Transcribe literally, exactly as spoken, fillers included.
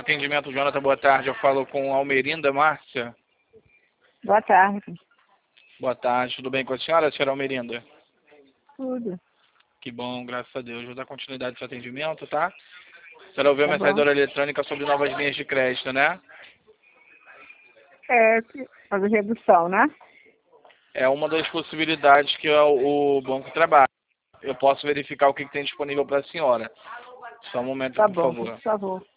atendimento, Jonathan, boa tarde. Eu falo com Almerinda Márcia. Boa tarde. Boa tarde, tudo bem com a senhora, senhora Almerinda? Tudo. Que bom, graças a Deus. Vou dar continuidade ao seu atendimento, tá? A senhora ouviu a Tá mensagem bom. eletrônica sobre novas linhas de crédito, né? É, fazer redução, né? É uma das possibilidades que o o banco trabalha. Eu posso verificar o que que tem disponível para a senhora. Só um momento, Tá por bom, por favor. favor.